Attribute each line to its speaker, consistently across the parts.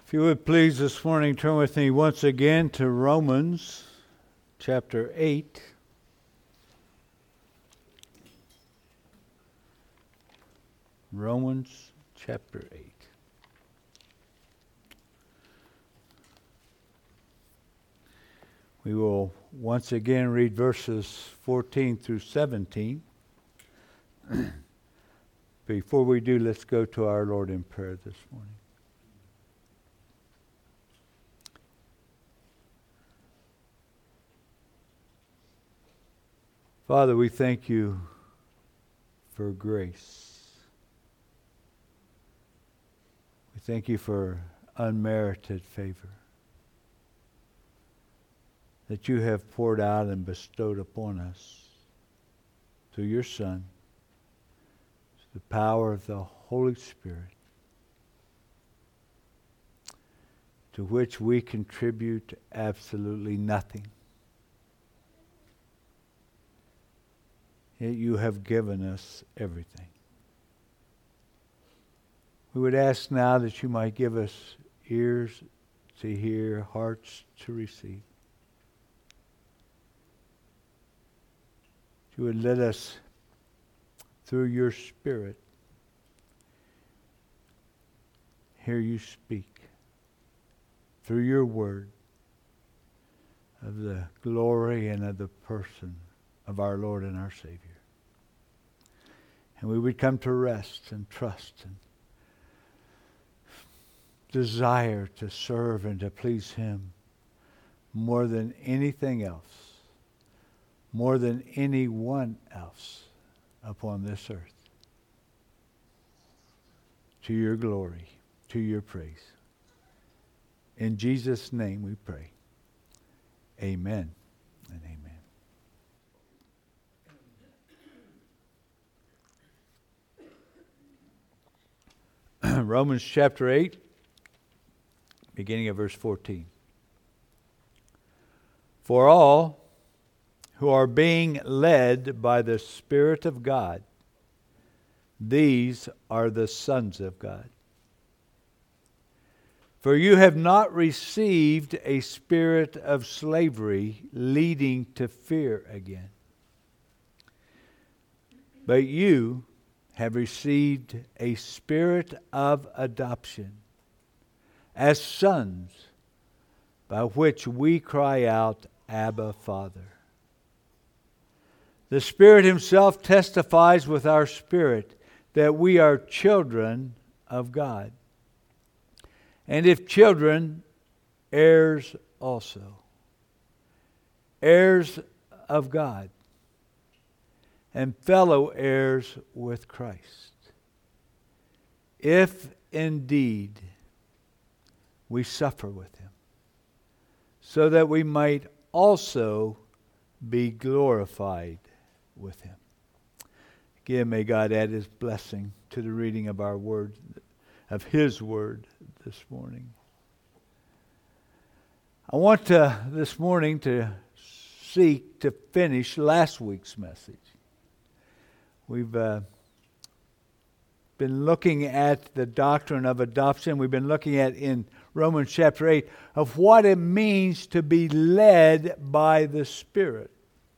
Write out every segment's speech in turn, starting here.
Speaker 1: If you would please this morning turn with me once again to Romans chapter 8. Romans chapter 8. We will once again read verses 14 through 17. Before we do, let's go to our Lord in prayer this morning. Father, we thank you for grace. We thank you for unmerited favor that you have poured out and bestowed upon us through your Son, through the power of the Holy Spirit, to which we contribute absolutely nothing. Yet you have given us everything. We would ask now that you might give us ears to hear, hearts to receive. You would let us, through your Spirit, hear you speak through your word of the glory and of the person of our Lord and our Savior. And we would come to rest and trust and desire to serve and to please him more than anything else, more than anyone else upon this earth. To your glory, to your praise. In Jesus' name we pray. Amen and amen. Romans chapter 8, beginning of verse 14. For all who are being led by the Spirit of God, these are the sons of God. For you have not received a spirit of slavery leading to fear again, but you have received a spirit of adoption as sons, by which we cry out, Abba, Father. The Spirit himself testifies with our spirit that we are children of God. And if children, heirs also, heirs of God, and fellow heirs with Christ, if indeed we suffer with him, so that we might also be glorified with him. Again, may God add his blessing to the reading of our word, of his word this morning. I want this morning to seek to finish last week's message. We've been looking at the doctrine of adoption. We've been looking at in Romans chapter 8 of what it means to be led by the Spirit.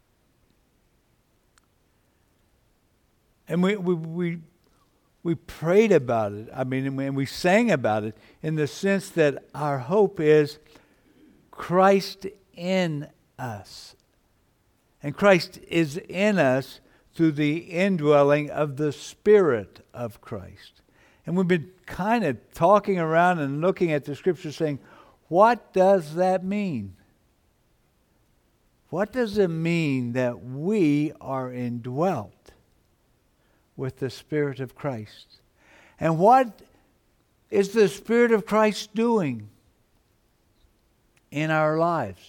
Speaker 1: And we prayed about it. And we sang about it in the sense that our hope is Christ in us. And Christ is in us through the indwelling of the Spirit of Christ. And we've been kind of talking around and looking at the Scripture saying, what does that mean? What does it mean that we are indwelt with the Spirit of Christ? And what is the Spirit of Christ doing in our lives?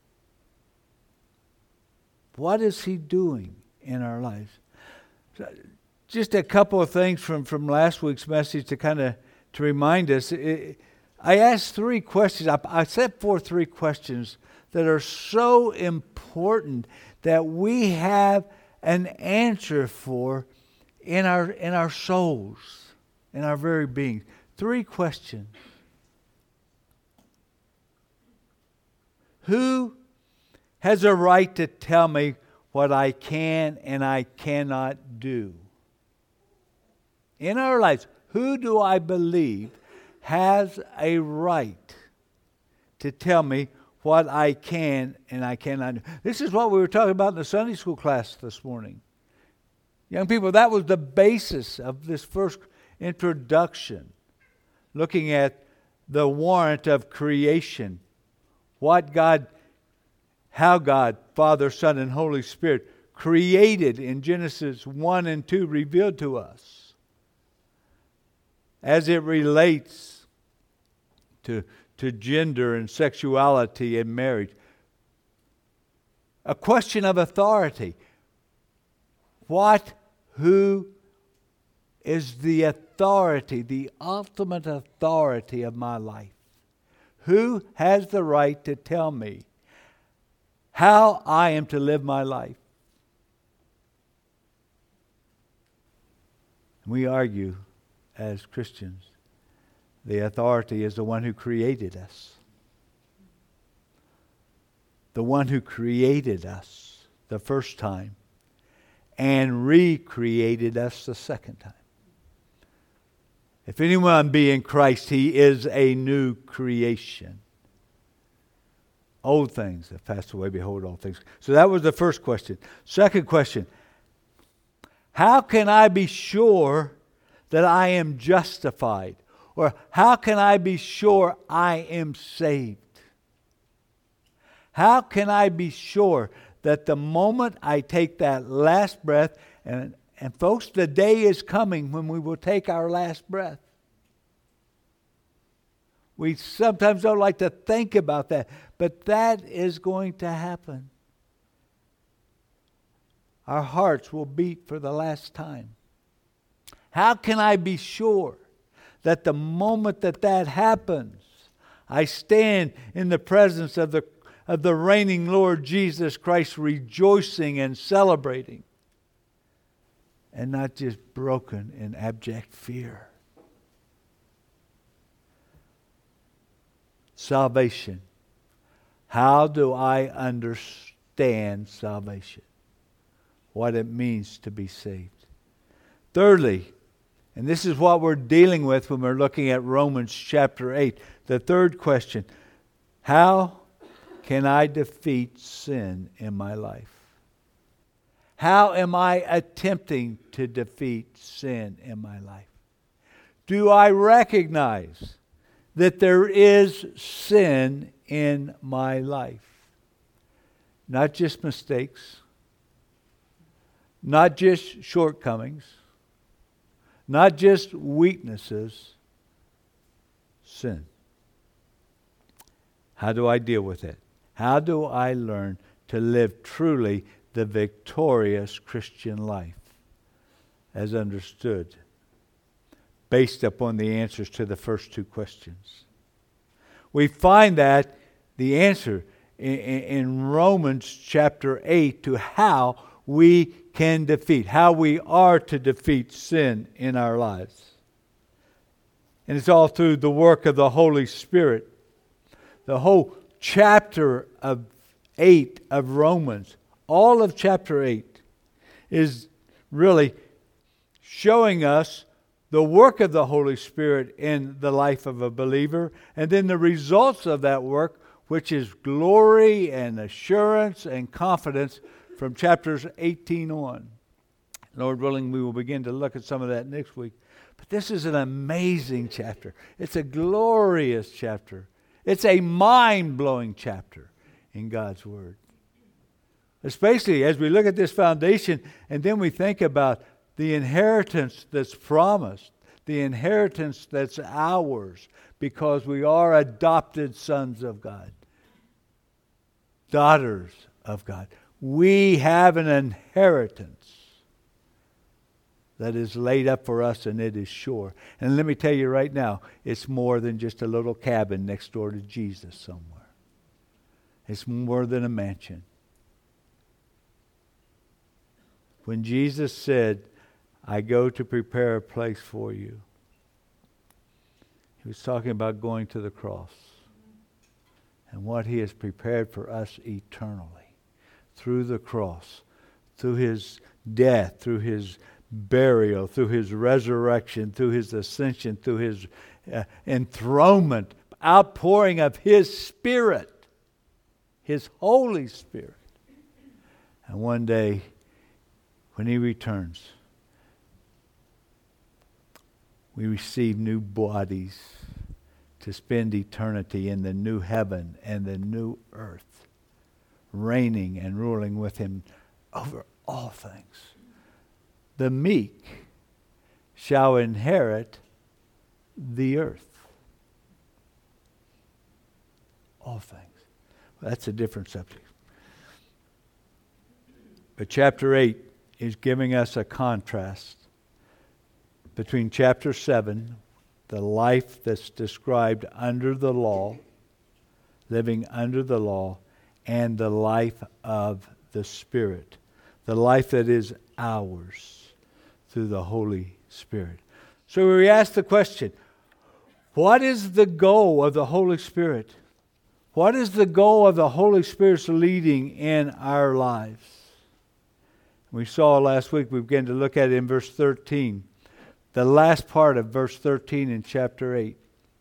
Speaker 1: What is he doing in our lives? Just a couple of things from last week's message to remind us. I asked three questions. I set forth three questions that are so important that we have an answer for in our souls, in our very being. Three questions. Who has a right to tell me what I can and I cannot do? In our lives, who do I believe has a right to tell me what I can and I cannot do? This is what we were talking about in the Sunday school class this morning. Young people, that was the basis of this first introduction, looking at the warrant of creation, how God, Father, Son, and Holy Spirit created in Genesis 1 and 2 revealed to us as it relates to gender and sexuality and marriage. A question of authority. Who is the authority, the ultimate authority of my life? Who has the right to tell me how I am to live my life? We argue as Christians, the authority is the one who created us. The one who created us the first time and recreated us the second time. If anyone be in Christ, he is a new creation. Old things have passed away, behold, all things. So that was the first question. Second question, how can I be sure that I am justified? Or how can I be sure I am saved? How can I be sure that the moment I take that last breath, and folks, the day is coming when we will take our last breath. We sometimes don't like to think about that, but that is going to happen. Our hearts will beat for the last time. How can I be sure that the moment that happens, I stand in the presence of the reigning Lord Jesus Christ, rejoicing and celebrating, and not just broken in abject fear? Salvation. How do I understand salvation? What it means to be saved. Thirdly, and this is what we're dealing with when we're looking at Romans chapter 8. The third question, how can I defeat sin in my life? How am I attempting to defeat sin in my life? Do I recognize that there is sin in my life? Not just mistakes, not just shortcomings, not just weaknesses, sin. How do I deal with it? How do I learn to live truly the victorious Christian life as understood, based upon the answers to the first two questions? We find that the answer in Romans chapter 8 to how we can defeat, how we are to defeat sin in our lives. And it's all through the work of the Holy Spirit. The whole chapter of 8 of Romans, all of chapter 8, is really showing us the work of the Holy Spirit in the life of a believer, and then the results of that work, which is glory and assurance and confidence from chapters 18 on. Lord willing, we will begin to look at some of that next week. But this is an amazing chapter. It's a glorious chapter. It's a mind-blowing chapter in God's Word. Especially as we look at this foundation and then we think about the inheritance that's promised, the inheritance that's ours because we are adopted sons of God, daughters of God. We have an inheritance that is laid up for us, and it is sure. And let me tell you right now, it's more than just a little cabin next door to Jesus somewhere. It's more than a mansion. When Jesus said, I go to prepare a place for you, He was talking about going to the cross and what He has prepared for us eternally through the cross, through His death, through His burial, through His resurrection, through His ascension, through His enthronement, outpouring of His Spirit, His Holy Spirit. And one day, when He returns, we receive new bodies to spend eternity in the new heaven and the new earth, reigning and ruling with Him over all things. The meek shall inherit the earth. All things. Well, that's a different subject. But chapter 8 is giving us a contrast between chapter 7, the life that's described under the law, living under the law, and the life of the Spirit, the life that is ours through the Holy Spirit. So we ask the question, what is the goal of the Holy Spirit? What is the goal of the Holy Spirit's leading in our lives? We saw last week, we began to look at it in verse 13. The last part of verse 13 in chapter 8.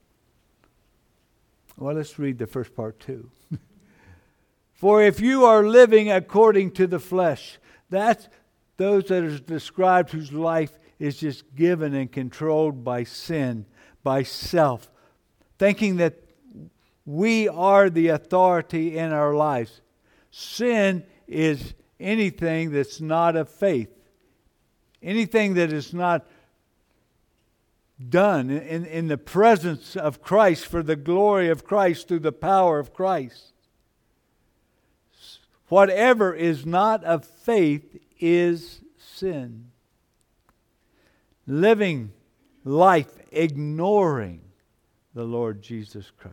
Speaker 1: Well, let's read the first part too. For if you are living according to the flesh, that's those that are described whose life is just given and controlled by sin, by self, thinking that we are the authority in our lives. Sin is anything that's not of faith. Anything that is not done in the presence of Christ, for the glory of Christ, through the power of Christ. Whatever is not of faith is sin. Living life ignoring the Lord Jesus Christ.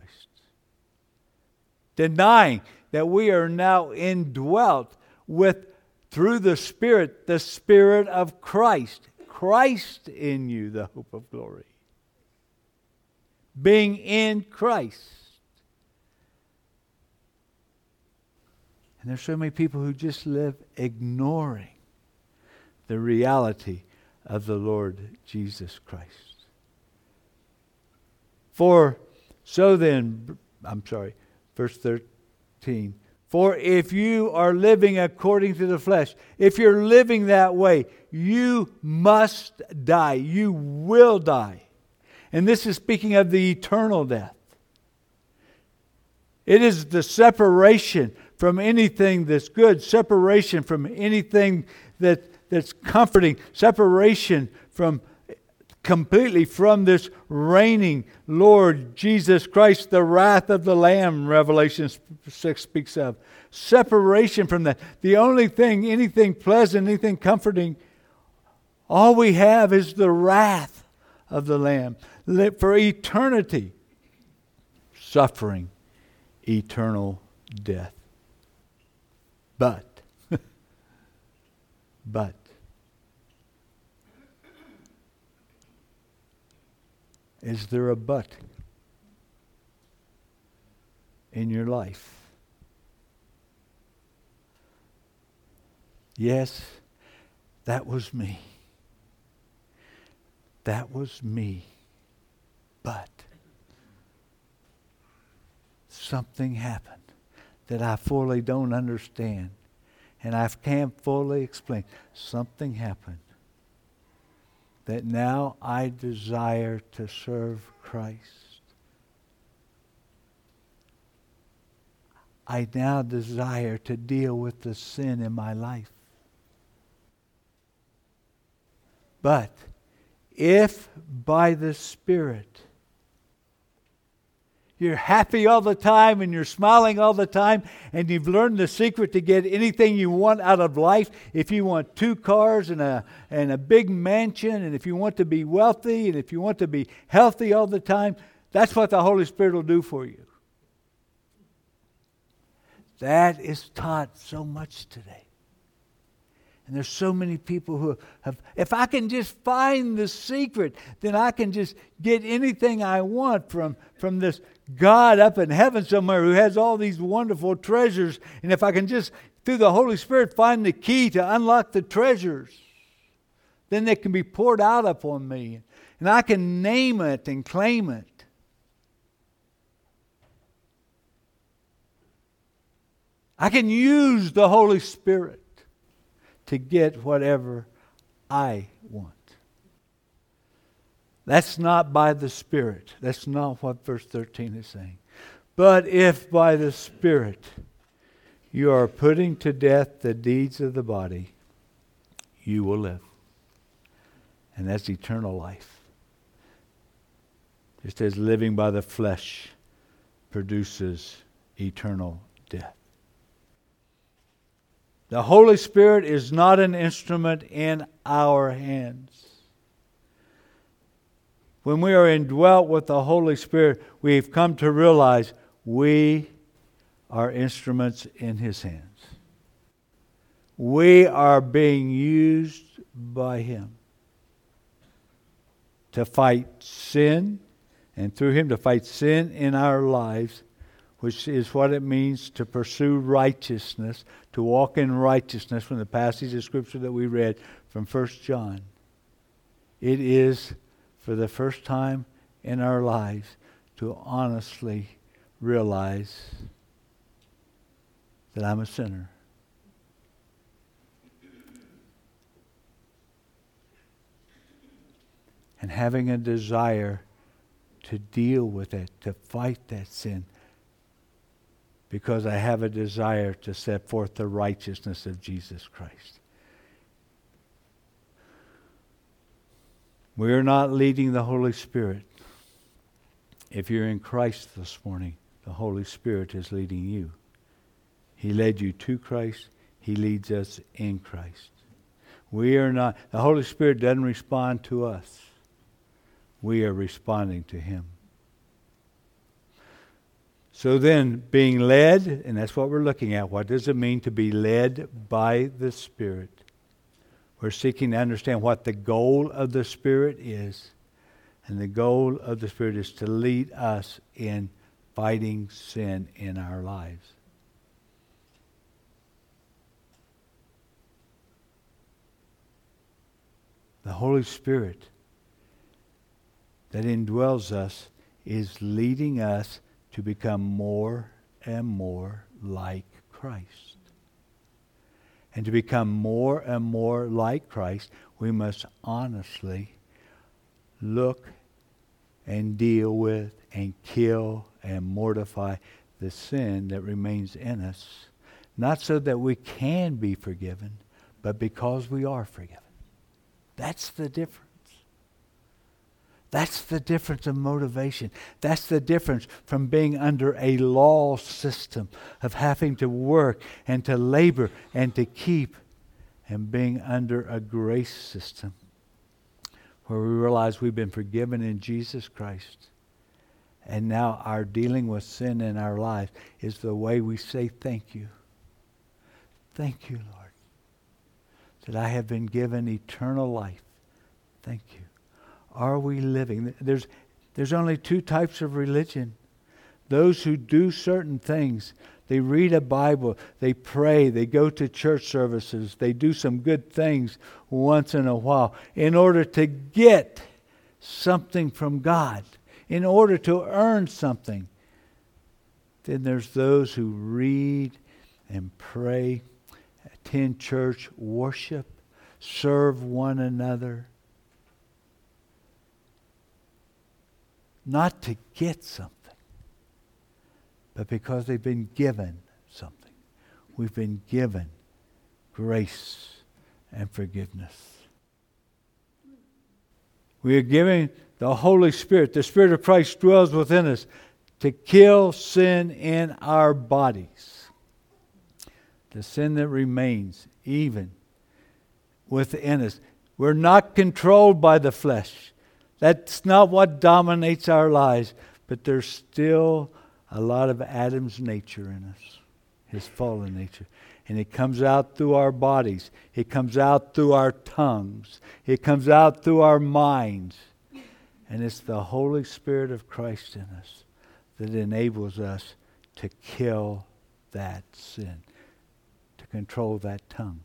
Speaker 1: Denying that we are now indwelt with, through the Spirit of Christ. Christ in you, the hope of glory. Being in Christ. And there's so many people who just live ignoring the reality of the Lord Jesus Christ. Verse 13. For if you are living according to the flesh, if you're living that way, you must die. You will die. And this is speaking of the eternal death. It is the separation from anything that's good, separation from anything that's comforting, separation from completely from this reigning Lord Jesus Christ, the wrath of the Lamb, Revelation 6 speaks of. Separation from that. The only thing, anything pleasant, anything comforting, all we have is the wrath of the Lamb. For eternity, suffering, eternal death. But, is there a but in your life? Yes, that was me. That was me. But something happened that I fully don't understand. And I can't fully explain. Something happened that now I desire to serve Christ. I now desire to deal with the sin in my life. But if by the Spirit you're happy all the time and you're smiling all the time and you've learned the secret to get anything you want out of life, if you want 2 cars and a big mansion, and if you want to be wealthy and if you want to be healthy all the time, that's what the Holy Spirit will do for you. That is taught so much today. And there's so many people who have, if I can just find the secret, then I can just get anything I want from this God up in heaven somewhere who has all these wonderful treasures. And if I can just, through the Holy Spirit, find the key to unlock the treasures, then they can be poured out upon me. And I can name it and claim it. I can use the Holy Spirit to get whatever I want. That's not by the Spirit. That's not what verse 13 is saying. But if by the Spirit you are putting to death the deeds of the body, you will live. And that's eternal life. Just as living by the flesh produces eternal death. The Holy Spirit is not an instrument in our hands. When we are indwelt with the Holy Spirit, we've come to realize we are instruments in His hands. We are being used by Him to fight sin, and through Him to fight sin in our lives, which is what it means to pursue righteousness, to walk in righteousness from the passage of Scripture that we read from 1 John. It is, for the first time in our lives, to honestly realize that I'm a sinner. And having a desire to deal with it, to fight that sin, because I have a desire to set forth the righteousness of Jesus Christ. We are not leading the Holy Spirit. If you're in Christ this morning, the Holy Spirit is leading you. He led you to Christ. He leads us in Christ. We are not, the Holy Spirit doesn't respond to us. We are responding to Him. So then, being led, and that's what we're looking at. What does it mean to be led by the Spirit? We're seeking to understand what the goal of the Spirit is. And the goal of the Spirit is to lead us in fighting sin in our lives. The Holy Spirit that indwells us is leading us to become more and more like Christ. And to become more and more like Christ, we must honestly look and deal with and kill and mortify the sin that remains in us. Not so that we can be forgiven, but because we are forgiven. That's the difference. That's the difference of motivation. That's the difference from being under a law system of having to work and to labor and to keep, and being under a grace system where we realize we've been forgiven in Jesus Christ. And now our dealing with sin in our lives is the way we say thank you. Thank you, Lord, that I have been given eternal life. Thank you. Are we living? There's only two types of religion. Those who do certain things. They read a Bible. They pray. They go to church services. They do some good things once in a while in order to get something from God, in order to earn something. Then there's those who read and pray, attend church, worship, serve one another. Not to get something, but because they've been given something. We've been given grace and forgiveness. We are giving the Holy Spirit. The Spirit of Christ dwells within us to kill sin in our bodies. The sin that remains even within us. We're not controlled by the flesh. That's not what dominates our lives. But there's still a lot of Adam's nature in us, his fallen nature. And it comes out through our bodies. It comes out through our tongues. It comes out through our minds. And it's the Holy Spirit of Christ in us that enables us to kill that sin, to control that tongue,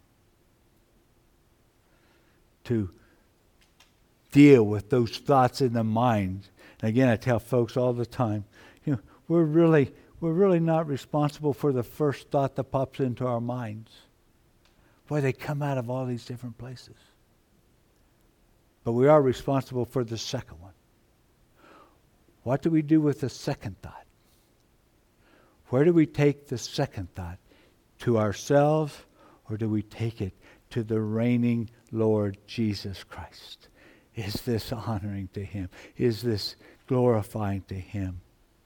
Speaker 1: to deal with those thoughts in the mind. And again, I tell folks all the time, we're really not responsible for the first thought that pops into our minds. Boy, they come out of all these different places. But we are responsible for the second one. What do we do with the second thought? Where do we take the second thought? To ourselves, or do we take it to the reigning Lord Jesus Christ? Is this honoring to Him? Is this glorifying to Him?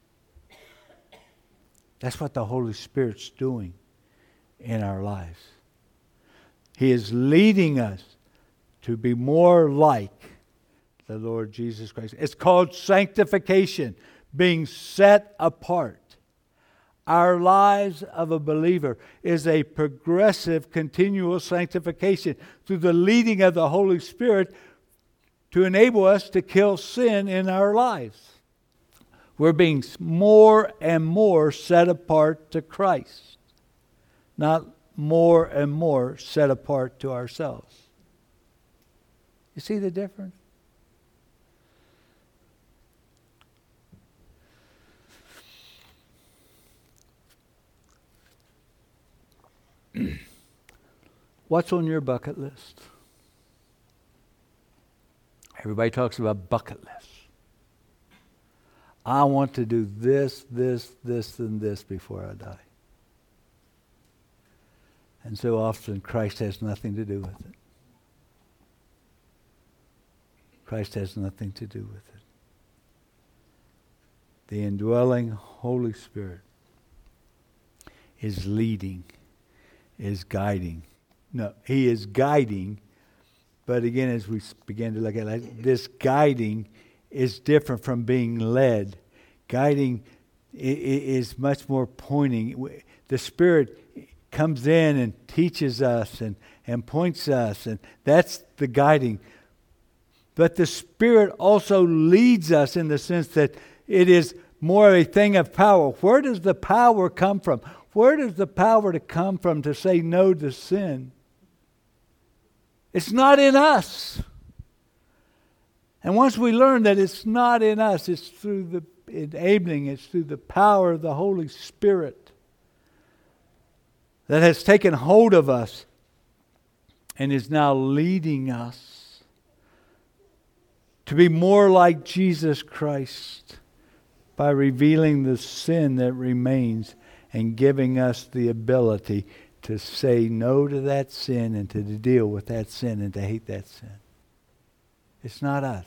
Speaker 1: That's what the Holy Spirit's doing in our lives. He is leading us to be more like the Lord Jesus Christ. It's called sanctification, being set apart. Our lives of a believer is a progressive, continual sanctification through the leading of the Holy Spirit to enable us to kill sin in our lives. We're being more and more set apart to Christ, not more and more set apart to ourselves. You see the difference? What's on your bucket list? Everybody talks about bucket lists. I want to do this, and this before I die. And so often Christ has nothing to do with it. Christ has nothing to do with it. The indwelling Holy Spirit is leading, is guiding. No, He is guiding, but again, as we begin to look at it, this guiding is different from being led. Guiding is much more pointing. The Spirit comes in and teaches us and points us, and that's the guiding. But the Spirit also leads us in the sense that it is more a thing of power. Where does the power come from? Where does the power to come from to say no to sin? It's not in us. And once we learn that it's not in us, it's through the enabling, it's through the power of the Holy Spirit that has taken hold of us and is now leading us to be more like Jesus Christ by revealing the sin that remains and giving us the ability to say no to that sin and to deal with that sin and to hate that sin. It's not us.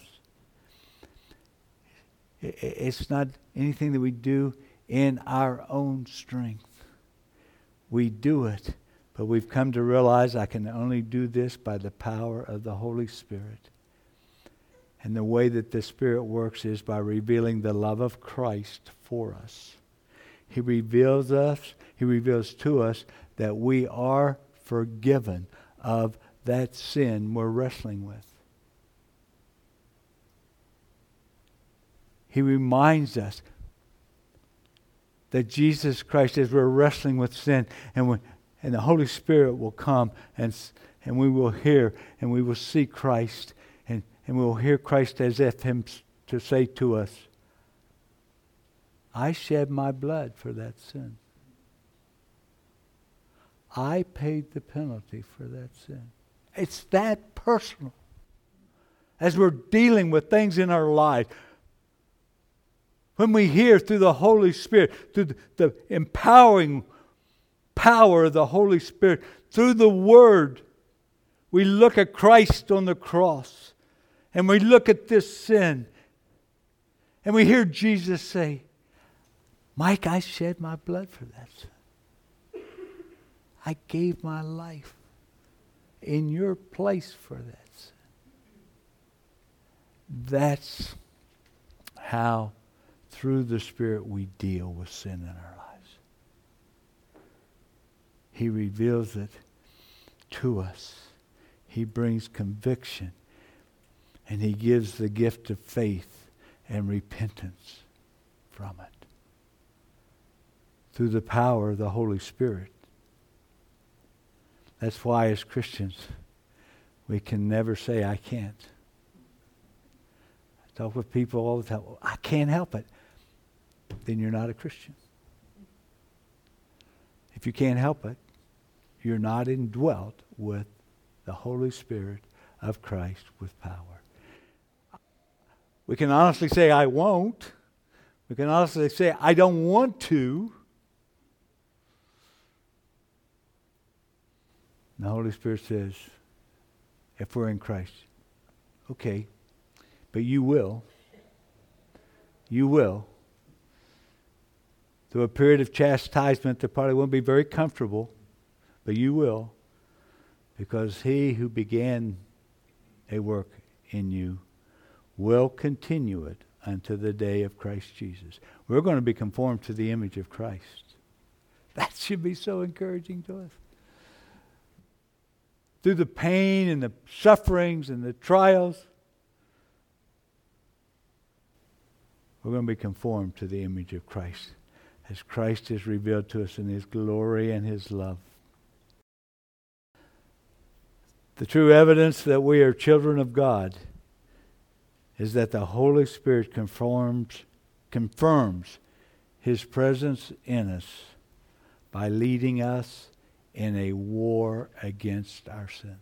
Speaker 1: It's not anything that we do in our own strength. We do it, but we've come to realize I can only do this by the power of the Holy Spirit. And the way that the Spirit works is by revealing the love of Christ for us. He reveals to us that we are forgiven of that sin we're wrestling with. He reminds us that Jesus Christ, as we're wrestling with sin, and the Holy Spirit will come and we will hear and we will see Christ and we will hear Christ as if Him to say to us, I shed my blood for that sin. I paid the penalty for that sin. It's that personal. As we're dealing with things in our life, when we hear through the Holy Spirit, through the empowering power of the Holy Spirit, through the Word, we look at Christ on the cross, and we look at this sin, and we hear Jesus say, Mike, I shed my blood for that sin. I gave my life in your place for that sin. That's how, through the Spirit, we deal with sin in our lives. He reveals it to us. He brings conviction. And He gives the gift of faith and repentance from it. through the power of the Holy Spirit. That's why as Christians, we can never say, I can't. I talk with people all the time, I can't help it. Then you're not a Christian. If you can't help it, you're not indwelt with the Holy Spirit of Christ with power. We can honestly say, I won't. We can honestly say, I don't want to. The Holy Spirit says, if we're in Christ, okay, but you will. You will. Through a period of chastisement that probably won't be very comfortable, but you will, because he who began a work in you will continue it unto the day of Christ Jesus. We're going to be conformed to the image of Christ. That should be so encouraging to us. Through the pain and the sufferings and the trials, we're going to be conformed to the image of Christ, as Christ is revealed to us in His glory and His love. The true evidence that we are children of God is that the Holy Spirit confirms His presence in us by leading us in a war against our sin.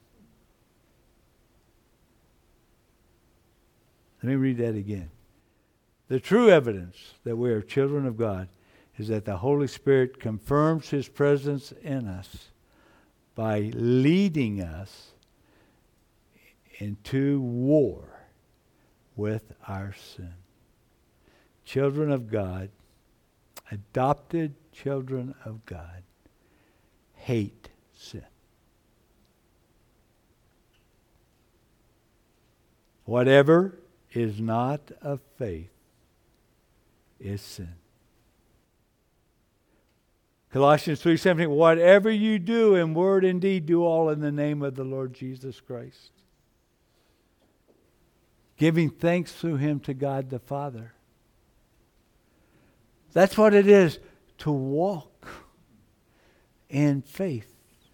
Speaker 1: Let me read that again. The true evidence that we are children of God is that the Holy Spirit confirms His presence in us by leading us into war with our sin. Children of God, adopted children of God, hate sin. Whatever is not of faith is sin. Colossians 3:17, whatever you do in word and deed, do all in the name of the Lord Jesus Christ, giving thanks through Him to God the Father. That's what it is to walk in faith.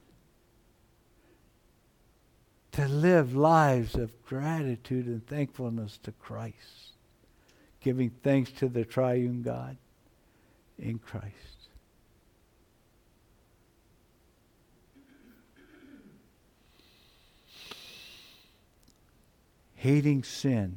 Speaker 1: To live lives of gratitude and thankfulness to Christ. Giving thanks to the triune God in Christ. Hating sin.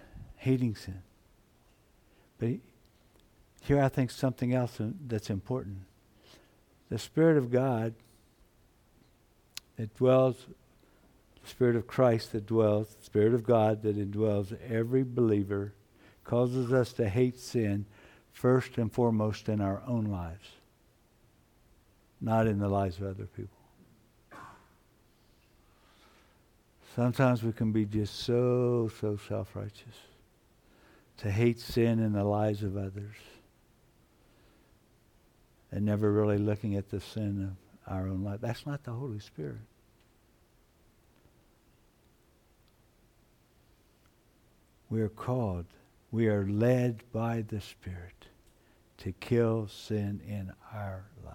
Speaker 1: But here I think something else that's important. The Spirit of God that dwells, the Spirit of Christ that dwells, the Spirit of God that indwells every believer, causes us to hate sin first and foremost in our own lives, not in the lives of other people. Sometimes we can be just so self-righteous to hate sin in the lives of others and never really looking at the sin of our own life. That's not the Holy Spirit. We are called, we are led by the Spirit to kill sin in our lives.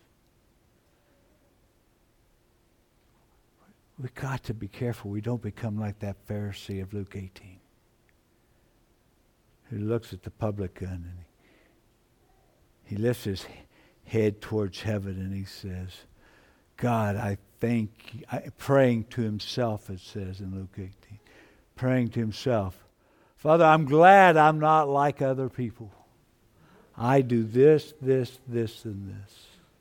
Speaker 1: We've got to be careful we don't become like that Pharisee of Luke 18 who looks at the publican and he lifts his head towards heaven and he says, God, I thank you. Praying to himself, it says in Luke 18. Praying to himself, Father, I'm glad I'm not like other people. I do this, and this.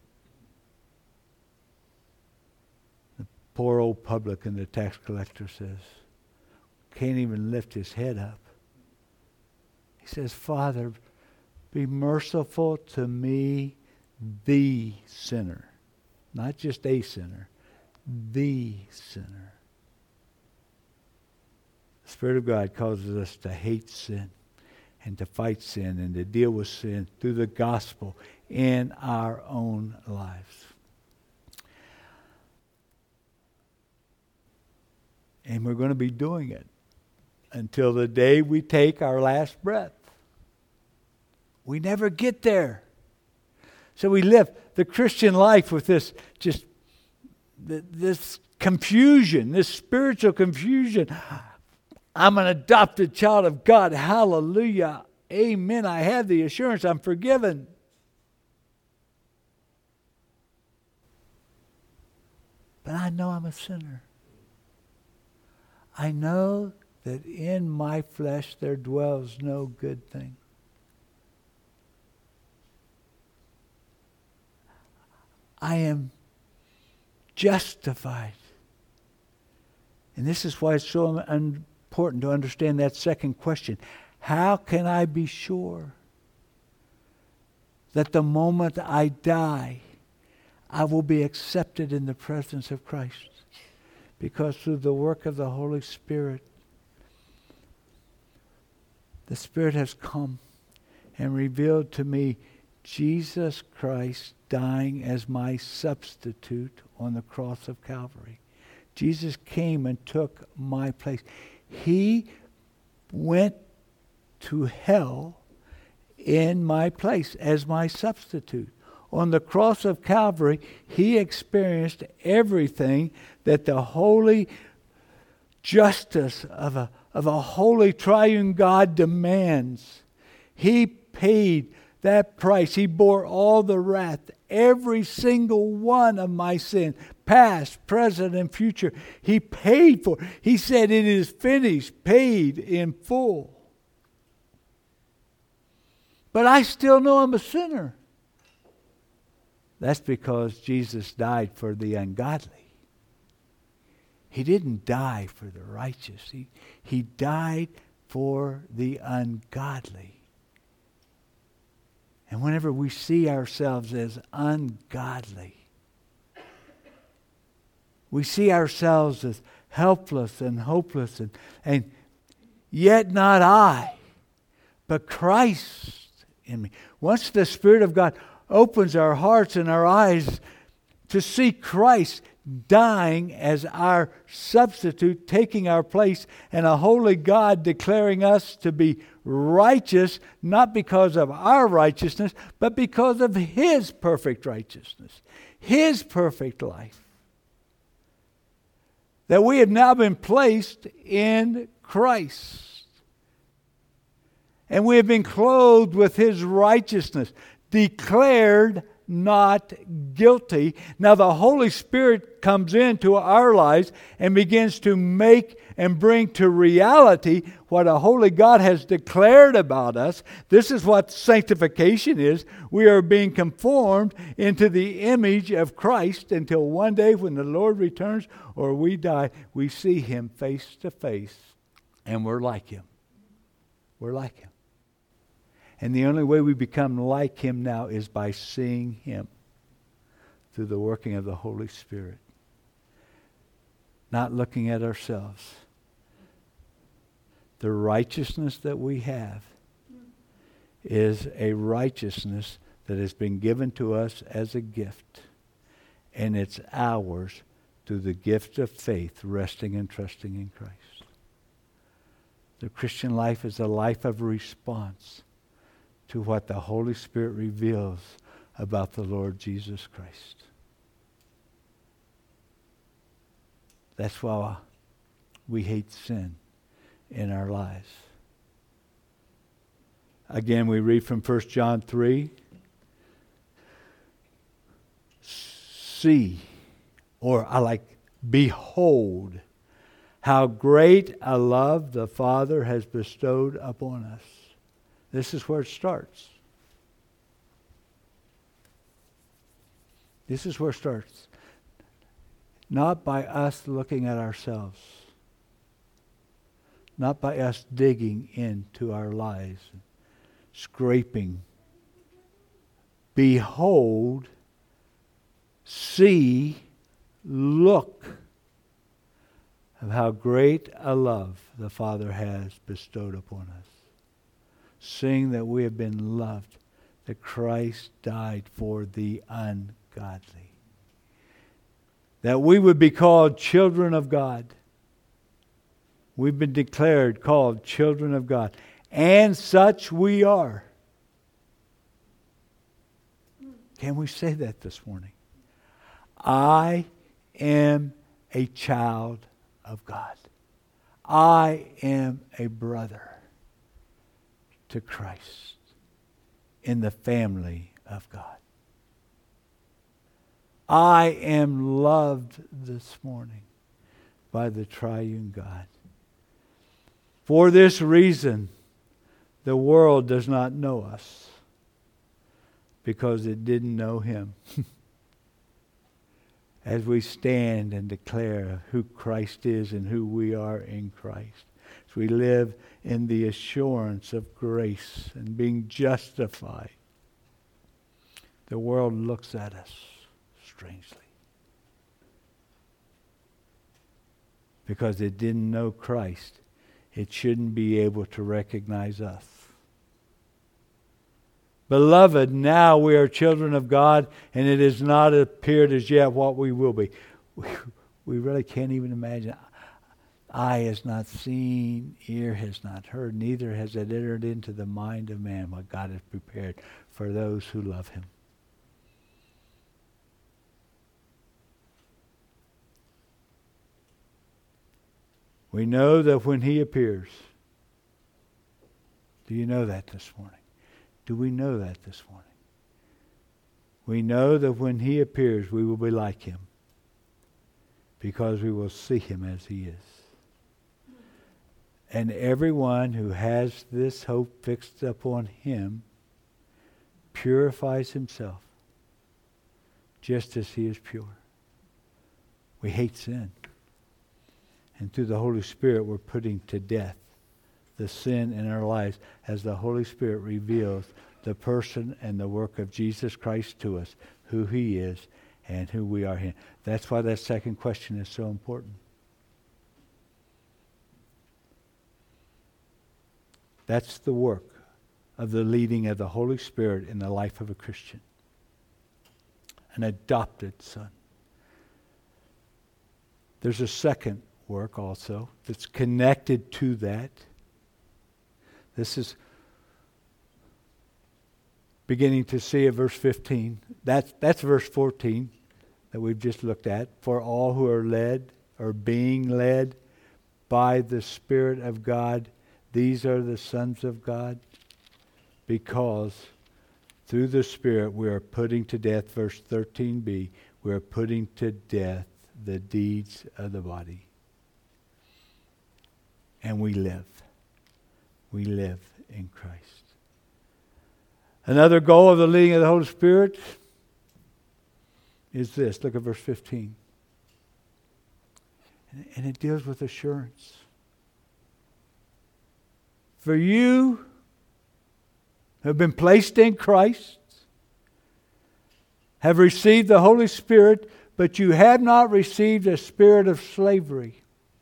Speaker 1: Poor old publican, the tax collector says, can't even lift his head up. He says, Father, be merciful to me, the sinner. Not just a sinner, the sinner. The Spirit of God causes us to hate sin and to fight sin and to deal with sin through the gospel in our own lives. And we're going to be doing it until the day we take our last breath. We never get there. So we live the Christian life with this confusion, this spiritual confusion. I'm an adopted child of God. Hallelujah. Amen. I have the assurance I'm forgiven. But I know I'm a sinner. I know that in my flesh there dwells no good thing. I am justified. And this is why it's so important to understand that second question. How can I be sure that the moment I die, I will be accepted in the presence of Christ? Because through the work of the Holy Spirit, the Spirit has come and revealed to me Jesus Christ dying as my substitute on the cross of Calvary. Jesus came and took my place. He went to hell in my place as my substitute. On the cross of Calvary, He experienced everything that the holy justice of a holy triune God demands. He paid that price. He bore all the wrath, every single one of my sin, past, present, and future. He paid for it. He said, "It is finished," paid in full. But I still know I'm a sinner. That's because Jesus died for the ungodly. He didn't die for the righteous. He died for the ungodly. And whenever we see ourselves as ungodly, we see ourselves as helpless and hopeless, and yet not I, but Christ in me. Once the Spirit of God opens our hearts and our eyes to see Christ dying as our substitute, taking our place, and a holy God declaring us to be righteous, not because of our righteousness, but because of His perfect righteousness, His perfect life. That we have now been placed in Christ. And we have been clothed with His righteousness, declared not guilty. Now the Holy Spirit comes into our lives and begins to make and bring to reality what a holy God has declared about us. This is what sanctification is. We are being conformed into the image of Christ until one day when the Lord returns or we die, we see Him face to face and we're like Him. We're like Him. And the only way we become like Him now is by seeing Him through the working of the Holy Spirit. Not looking at ourselves. The righteousness that we have is a righteousness that has been given to us as a gift. And it's ours through the gift of faith, resting and trusting in Christ. The Christian life is a life of response to what the Holy Spirit reveals about the Lord Jesus Christ. That's why we hate sin in our lives. Again, we read from 1 John 3. See, or I like, behold, how great a love the Father has bestowed upon us. This is where it starts. This is where it starts. Not by us looking at ourselves. Not by us digging into our lives, scraping. Behold, see, look of how great a love the Father has bestowed upon us. Seeing that we have been loved, that Christ died for the ungodly. That we would be called children of God. We've been declared, called children of God. And such we are. Can we say that this morning? I am a child of God. I am a brother to Christ in the family of God. I am loved this morning by the triune God. For this reason, the world does not know us, because it didn't know him. As we stand and declare who Christ is and who we are in Christ, as we live in the assurance of grace and being justified, the world looks at us strangely, because it didn't know Christ. It shouldn't be able to recognize us. Beloved, now we are children of God, and it has not appeared as yet what we will be. We really can't even imagine. Eye has not seen, ear has not heard, neither has it entered into the mind of man what God has prepared for those who love him. We know that when he appears, do you know that this morning? Do we know that this morning? We know that when he appears, we will be like him, because we will see him as he is. And everyone who has this hope fixed upon him purifies himself just as he is pure. We hate sin. And through the Holy Spirit, we're putting to death the sin in our lives as the Holy Spirit reveals the person and the work of Jesus Christ to us, who he is and who we are in him. That's why that second question is so important. That's the work of the leading of the Holy Spirit in the life of a Christian, an adopted son. There's a second work also that's connected to that. This is beginning to see at verse 15. That's verse 14 that we've just looked at. For all who are led or being led by the Spirit of God, these are the sons of God, because through the Spirit we are putting to death, verse 13b, we are putting to death the deeds of the body. And we live. We live in Christ. Another goal of the leading of the Holy Spirit is this. Look at verse 15. And it deals with assurance. For you have been placed in Christ, have received the Holy Spirit, but you have not received a spirit of slavery,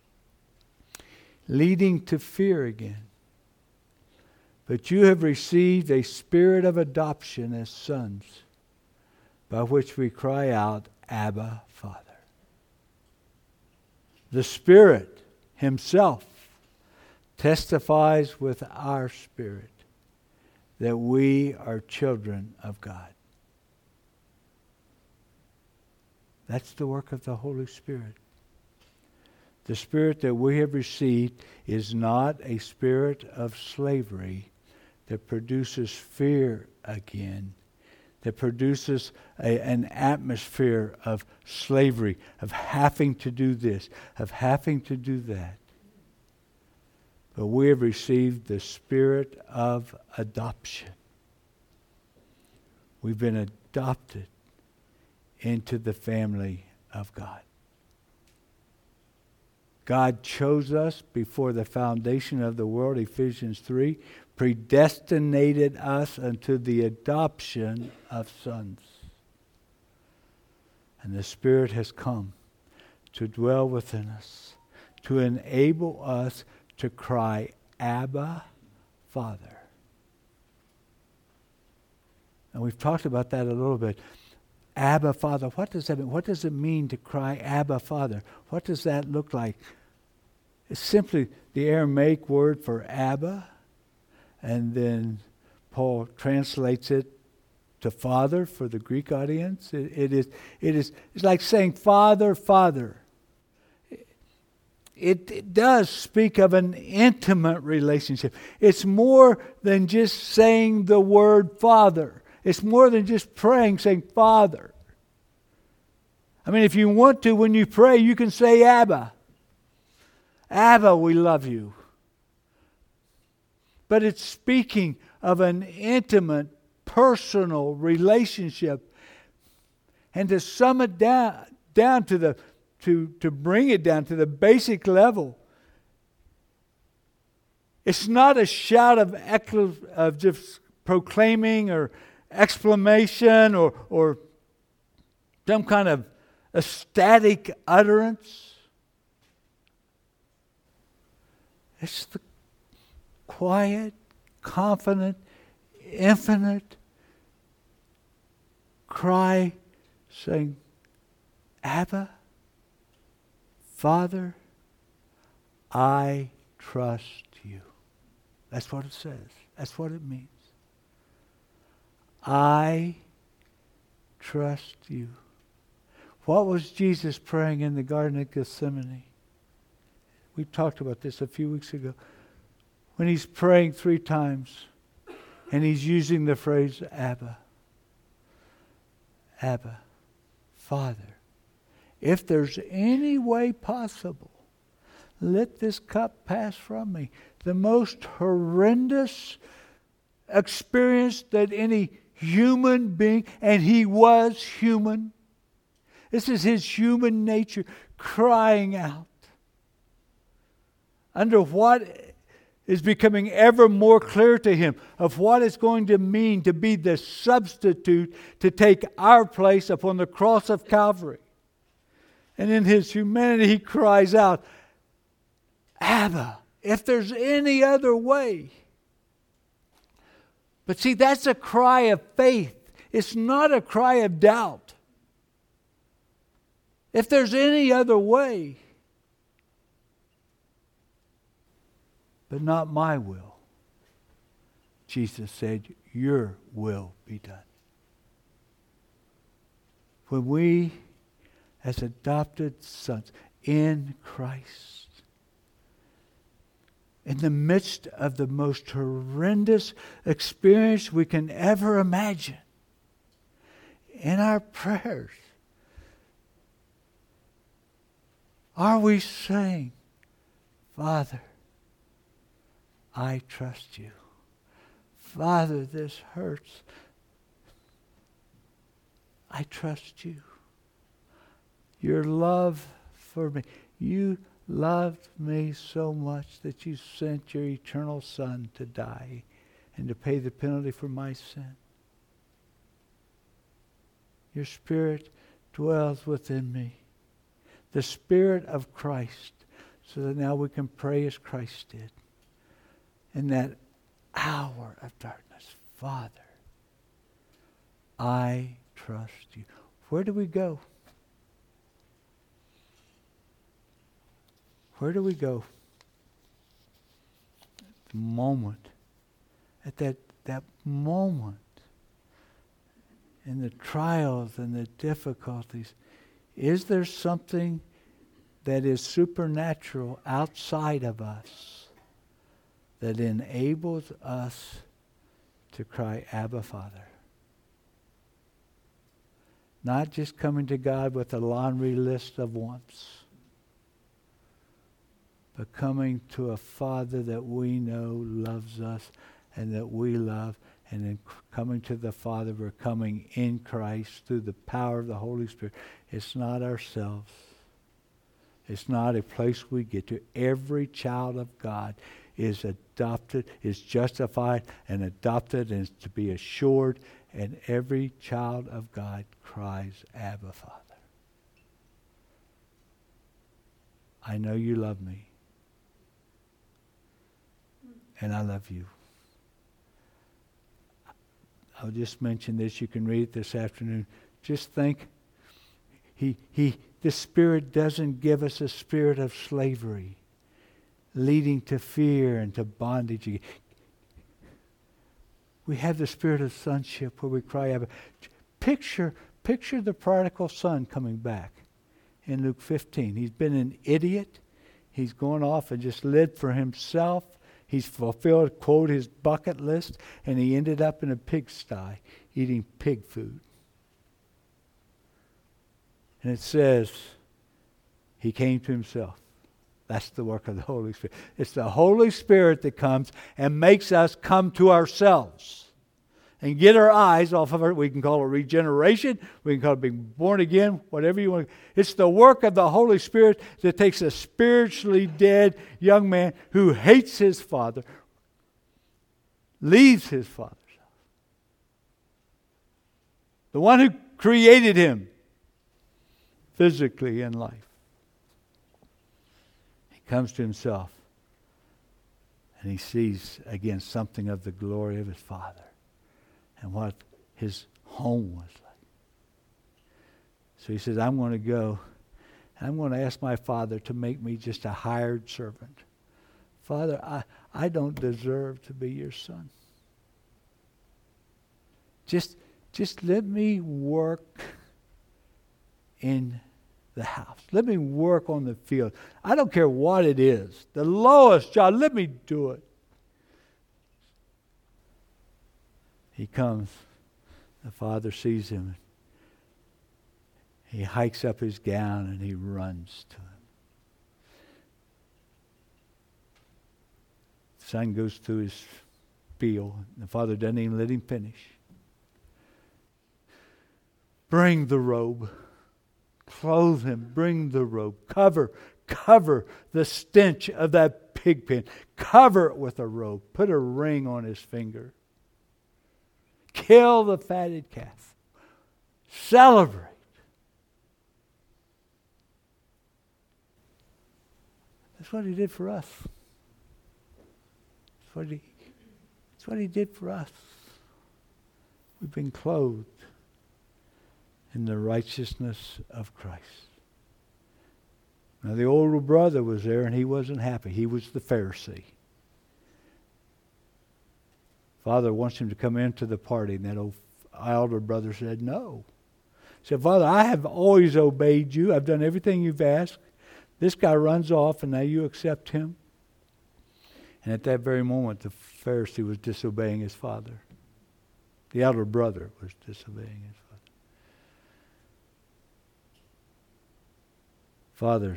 Speaker 1: leading to fear again. But you have received a spirit of adoption as sons, by which we cry out, Abba, Father. The Spirit himself testifies with our spirit that we are children of God. That's the work of the Holy Spirit. The Spirit that we have received is not a spirit of slavery that produces fear again, that produces an atmosphere of slavery, of having to do this, of having to do that. But we have received the spirit of adoption. We've been adopted into the family of God. God chose us before the foundation of the world, Ephesians 3, predestinated us unto the adoption of sons. And the Spirit has come to dwell within us, to enable us to cry, Abba, Father. And we've talked about that a little bit. Abba, Father. What does that mean? What does it mean to cry, Abba, Father? What does that look like? It's simply the Aramaic word for Abba, and then Paul translates it to Father for the Greek audience. It's like saying Father, Father. It does speak of an intimate relationship. It's more than just saying the word Father. It's more than just praying, saying Father. I mean, if you want to, when you pray, you can say Abba. Abba, we love you. But it's speaking of an intimate, personal relationship. And to sum it down to the to bring it down to the basic level, it's not a shout of just proclaiming or exclamation or some kind of ecstatic utterance. It's the quiet, confident, infinite cry saying, Abba, Father, I trust you. That's what it says. That's what it means. I trust you. What was Jesus praying in the Garden of Gethsemane? We talked about this a few weeks ago. When he's praying 3 times and he's using the phrase Abba. Abba, Father. If there's any way possible, let this cup pass from me. The most horrendous experience that any human being, and he was human. This is his human nature crying out under what is becoming ever more clear to him of what it's going to mean to be the substitute to take our place upon the cross of Calvary. And in his humanity, he cries out, Abba, if there's any other way. But see, that's a cry of faith. It's not a cry of doubt. If there's any other way. But not my will. Jesus said, your will be done. When we, as adopted sons in Christ, in the midst of the most horrendous experience we can ever imagine, in our prayers, are we saying, Father, I trust you. Father, this hurts. I trust you. Your love for me. You loved me so much that you sent your eternal Son to die and to pay the penalty for my sin. Your Spirit dwells within me. The Spirit of Christ, so that now we can pray as Christ did. In that hour of darkness, Father, I trust you. Where do we go? Where do we go? At the moment, at that moment, in the trials and the difficulties, is there something that is supernatural outside of us that enables us to cry, Abba, Father? Not just coming to God with a laundry list of wants, but coming to a Father that we know loves us and that we love. And in coming to the Father, we're coming in Christ through the power of the Holy Spirit. It's not ourselves. It's not a place we get to. Every child of God is adopted, is justified and adopted and is to be assured. And every child of God cries, Abba, Father. I know you love me. And I love you. I'll just mention this. You can read it this afternoon. Just think, the Spirit doesn't give us a spirit of slavery, leading to fear and to bondage. We have the spirit of sonship where we cry, Abba. Picture the prodigal son coming back in Luke 15. He's been an idiot. He's gone off and just lived for himself. He's fulfilled, quote, his bucket list, and he ended up in a pigsty eating pig food. And it says he came to himself. That's the work of the Holy Spirit. It's the Holy Spirit that comes and makes us come to ourselves and get our eyes off of it. We can call it regeneration. We can call it being born again, whatever you want. It's the work of the Holy Spirit that takes a spiritually dead young man who hates his father, leaves his father's house. The one who created him physically in life. He comes to himself and he sees again something of the glory of his father and what his home was like. So he says, I'm going to go and I'm going to ask my father to make me just a hired servant. Father, I don't deserve to be your son. Just let me work in the house. Let me work on the field. I don't care what it is. The lowest job, let me do it. He comes. The father sees him. He hikes up his gown and he runs to him. The son goes through his spiel. The father doesn't even let him finish. Bring the robe. Clothe him. Bring the robe. Cover the stench of that pig pen. Cover it with a robe. Put a ring on his finger. Kill the fatted calf. Celebrate. That's what he did for us. That's what he did for us. We've been clothed in the righteousness of Christ. Now the older brother was there and he wasn't happy. He was the Pharisee. Father wants him to come into the party, and that old elder brother said no. He said, Father, I have always obeyed you. I've done everything you've asked. This guy runs off and now you accept him. And at that very moment, the Pharisee was disobeying his father. The elder brother was disobeying his father. Father,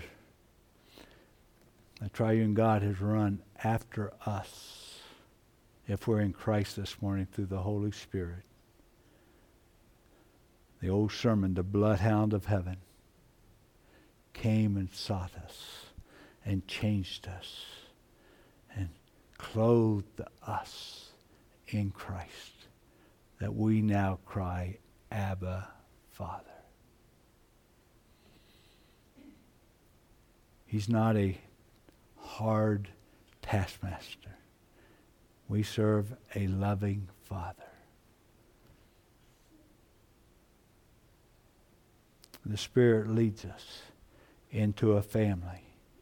Speaker 1: the triune God has run after us if we're in Christ this morning through the Holy Spirit. The old sermon, the bloodhound of heaven, came and sought us and changed us and clothed us in Christ, that we now cry, Abba, Father. He's not a hard taskmaster. We serve a loving Father. The Spirit leads us into a family.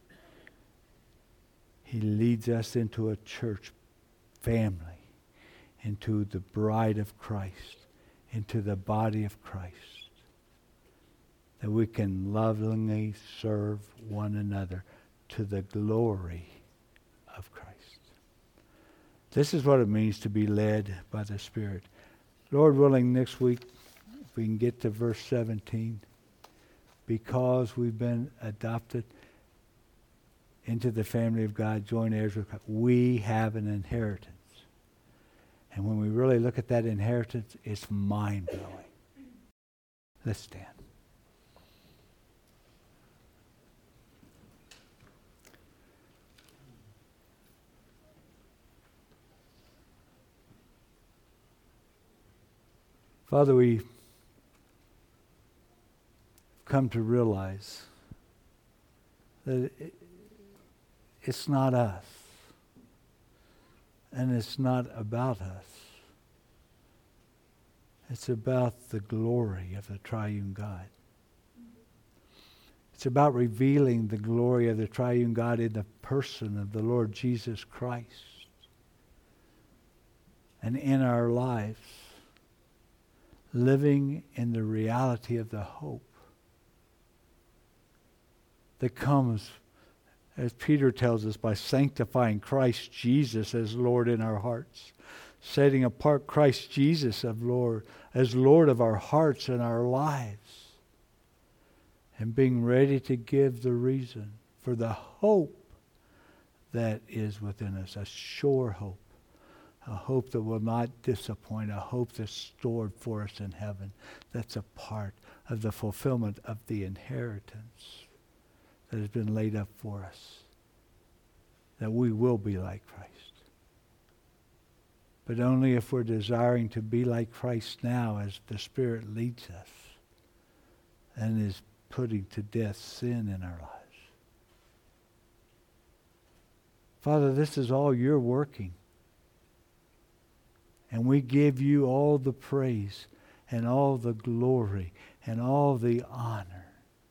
Speaker 1: He leads us into a church family, into the bride of Christ, into the body of Christ, that we can lovingly serve one another to the glory of Christ. This is what it means to be led by the Spirit. Lord willing, next week, if we can get to verse 17, because we've been adopted into the family of God, joint heirs with God, we have an inheritance. And when we really look at that inheritance, it's mind-blowing. Let's stand. Father, we come to realize that it's not us, and it's not about us. It's about the glory of the triune God. It's about revealing the glory of the triune God in the person of the Lord Jesus Christ. and in our lives, living in the reality of the hope that comes, as Peter tells us, by sanctifying Christ Jesus as Lord in our hearts, setting apart Christ Jesus as Lord of our hearts and our lives, and being ready to give the reason for the hope that is within us, a sure hope, a hope that will not disappoint, a hope that's stored for us in heaven, that's a part of the fulfillment of the inheritance that has been laid up for us, that we will be like Christ. But only if we're desiring to be like Christ now as the Spirit leads us and is putting to death sin in our lives. Father, this is all you're working. And we give you all the praise and all the glory and all the honor.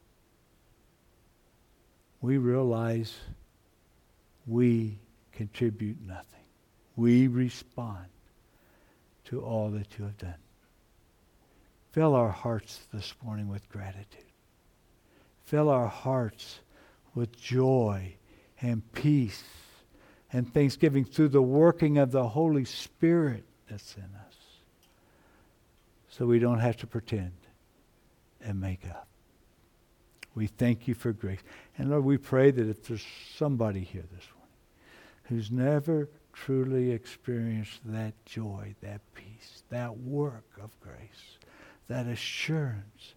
Speaker 1: We realize we contribute nothing. We respond to all that you have done. Fill our hearts this morning with gratitude. Fill our hearts with joy and peace and thanksgiving through the working of the Holy Spirit that's in us. So we don't have to pretend and make up. We thank you for grace. And Lord, we pray that if there's somebody here this morning who's never truly experienced that joy, that peace, that work of grace, that assurance,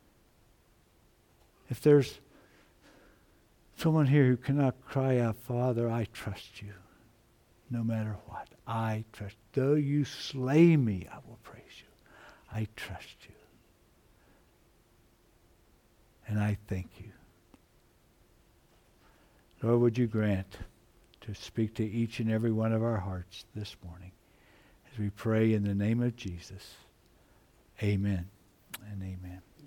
Speaker 1: if there's someone here who cannot cry out, Father, I trust you, no matter what. I trust. Though you slay me, I will praise you. I trust you. And I thank you. Lord, would you grant to speak to each and every one of our hearts this morning as we pray in the name of Jesus. Amen and amen.